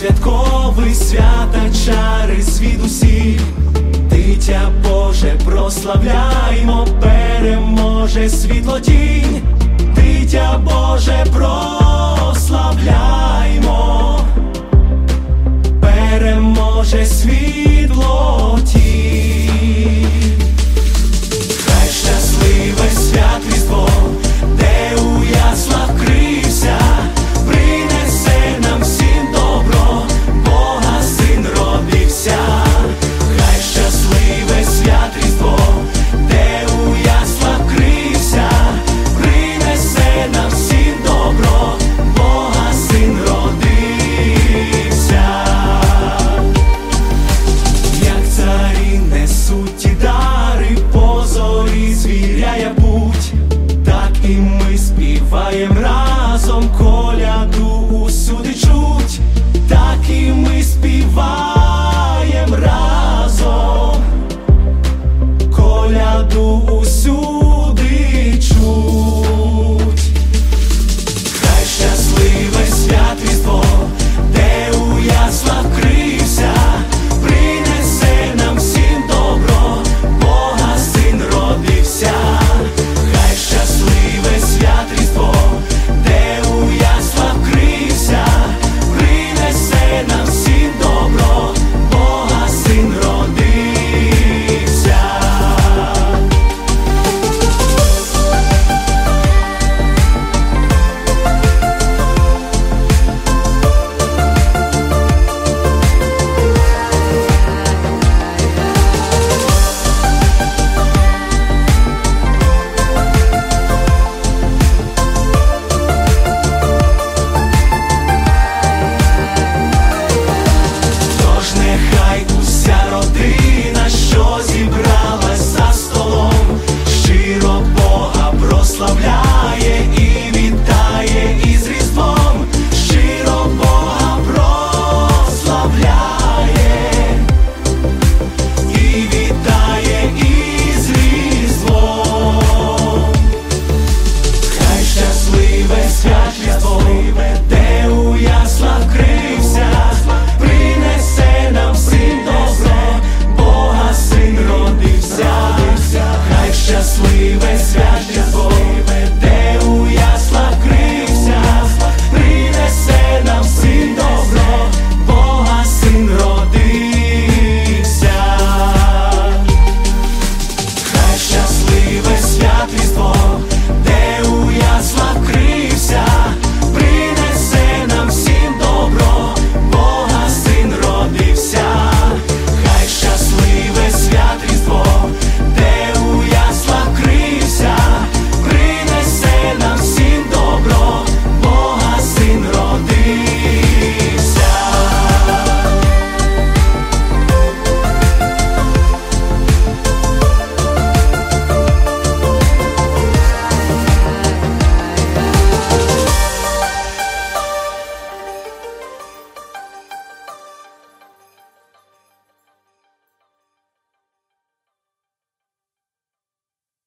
святковий свята чари звідусіль. Дитя Боже, прославляймо, переможе світло тінь. Дитя Боже, прославляймо, переможе світло тінь. Хай щасливе святліство, де у яслах крився, принесе нам всім добро, Бога син родився. Хай щасливе святліство, де у яслах крився, принесе нам всім добро, Бога син родився. Як царі несуть ті дари, по зорі звіряє путь, так і ми співаєм разом, коляду усюди чуть, так і ми співаєм